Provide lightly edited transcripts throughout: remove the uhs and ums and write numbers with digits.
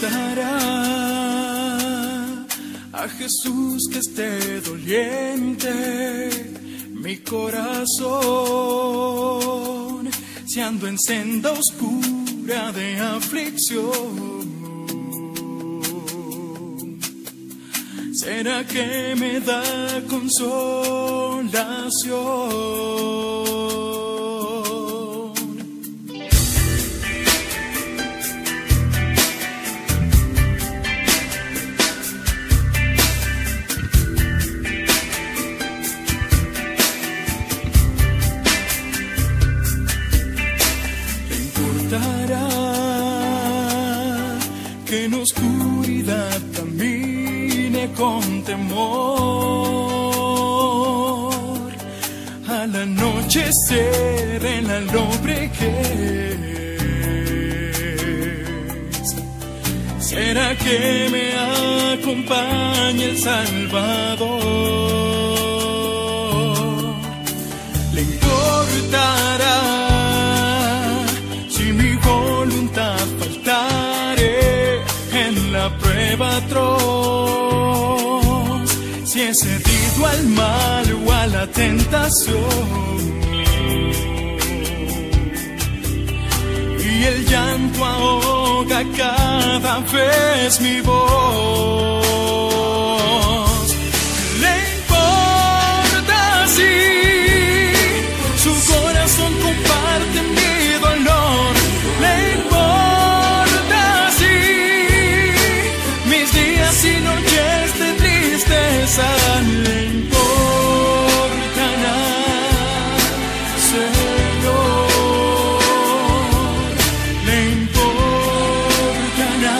importará a Jesús que esté doliente mi corazón, si ando en senda oscura de aflicción? ¿Será que me da consolación? Que en oscuridad camine con temor, al anochecer en la lobreguez. ¿Será que me acompaña el Salvador? ¿Le importará si mi voluntad faltare en la prueba atroz? Si he cedido al mal o a la tentación, y el llanto ahoga cada vez mi voz. ¿Le importa si su corazón comparte mi dolor? ¿Le importa si mis días y noches de tristeza? ¿Le importará, Señor? ¿Le importará,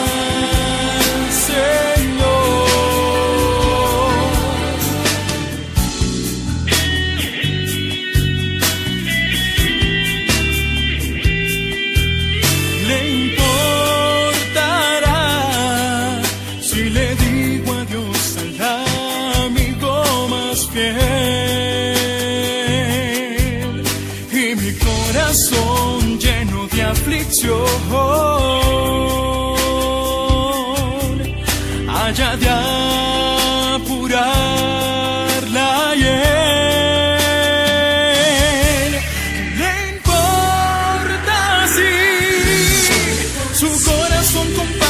¿le importará si le digo adiós al amigo más fiel y mi corazón lleno de aflicción haya de apurarla y él? ¿Le importa si su corazón comparte